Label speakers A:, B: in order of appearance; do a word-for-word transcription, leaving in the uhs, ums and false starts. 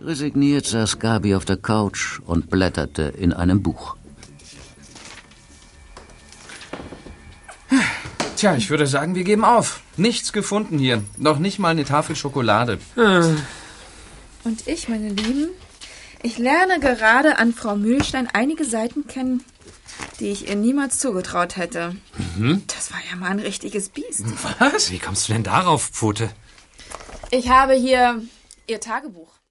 A: Resigniert saß Gabi auf der Couch und blätterte in einem Buch.
B: Tja, ich würde sagen, wir geben auf. Nichts gefunden hier. Noch nicht mal eine Tafel Schokolade.
C: Und ich, meine Lieben, ich lerne gerade an Frau Mühlstein einige Seiten kennen, die ich ihr niemals zugetraut hätte.
D: Mhm.
C: Das war ja mal ein richtiges Biest.
D: Was? Wie kommst du denn darauf, Pfote?
C: Ich habe hier ihr Tagebuch.